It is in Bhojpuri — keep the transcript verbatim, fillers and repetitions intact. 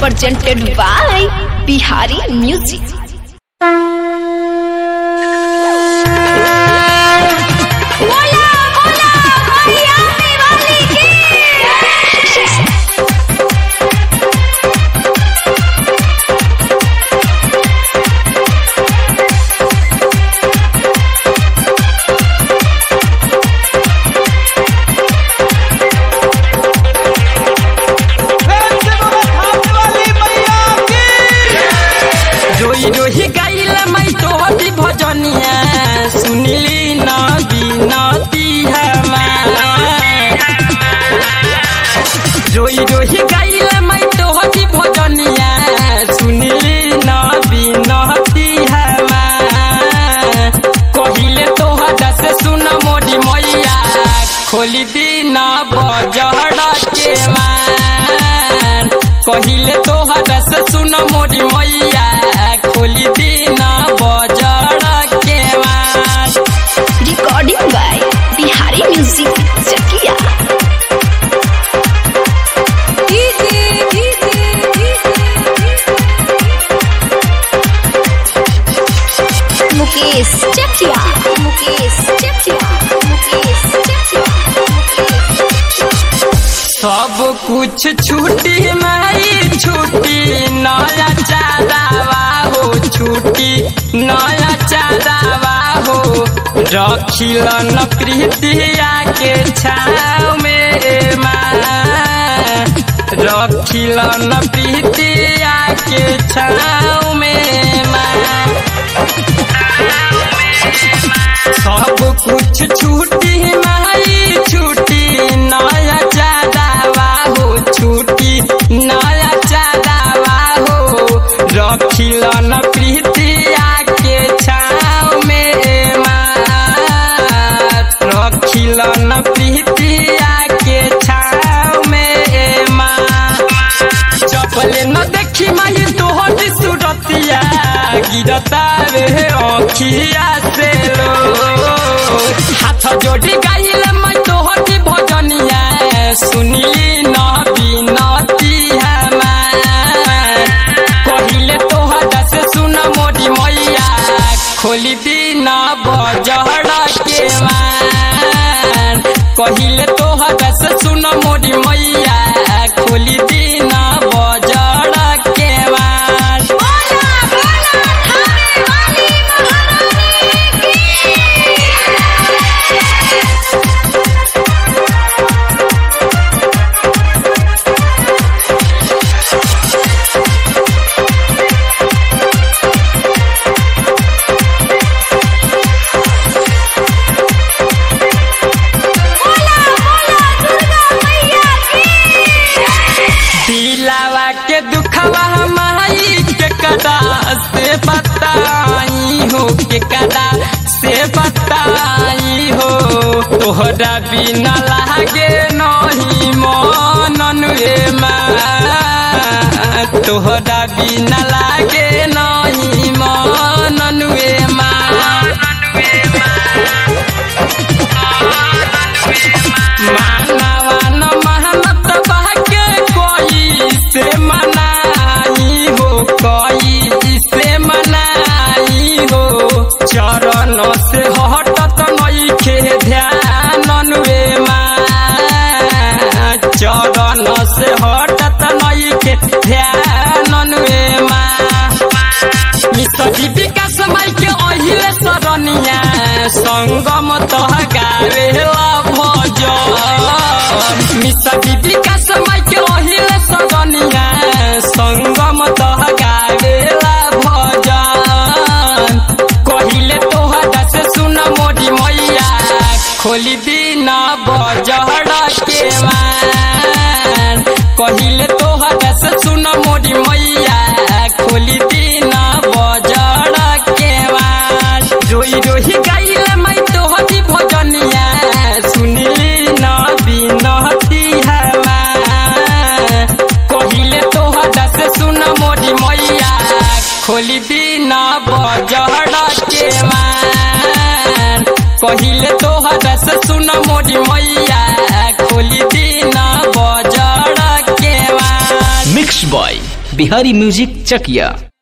presented by Bihari Music. रोही गाइल मैं तोहरी भजनिया सुनली न बिनती रोई रोही गाइल मैं तोहरी भजनिया सुनली न बिनती कहिले तोहरा से सुन मोरी मैया खोली दिन बजड़ के मान कहिले तोहरा से सुन मोरी मैया खोली दिन बजड़ के मान। Recording by Bihari Music Chakia. Mukesh Chakia. Mukesh Chakia. Mukesh Chakia. सब कुछ छूटी माई छूटी नया चारावा हो छूटी नया चारावा हो रखिल न प्रीतिया के छाव में माँ रखिल न प्रीतिया के छाव में माँ सब कुछ छूटी माई छूटी नया चारावा हो छूटी नया चारावा हो रखिल न प्रीतिया के छाव में माँ रखिल न प्रीतिया के छाव में माँ चपले न देखी माई तोहरी सूरतिया गिरता रे अखिया से लो हाथ जोड़ी गाइल मैं तोहरी भजनिया सुनली न बिनती कहिले तोहरा से सुन मोरी मैया खोली दिन बजड़ के मान कहिले तोहरा से सुन मोरी मैया खोली दिन बजड़ के मान। दिलावा के दुखवा माई के कदा से बताई हो के कदा से बताई हो तोहरा बिना लागे नहीं मन रे माँ तोहरा बिना लागे नहीं मन रे माँ मानवा न मेहनत बहके कोई से मनाई हो कोई से मनाई हो चरण से हटत नहीं खे ध्यान वे माँ चरण से हटत नहीं खे ध्यान वे माँ मिसरी विकास माई के अहिले सरनिया संगम तह गावे मिसरी विकास माई के अहिले सरनिया संगम तह गावेला भजन कहिले तोहरा से सुन मोरी मैया खोली दिन बजड़ के मान कहिले तोहरा से सुन मोरी मैया खोली दिन बजड़ के मान रोई रोही गाइल मैं तोहरी भजनिया सुनली न बिनती कहिले तोहरा से सुन मोरी मैया खोली दिन बजड़ के मान कहिले तोहरा से सुन मोरी मैया खोली दिन बजड़ के मान। मिक्स बॉय बिहारी म्यूजिक चकिया।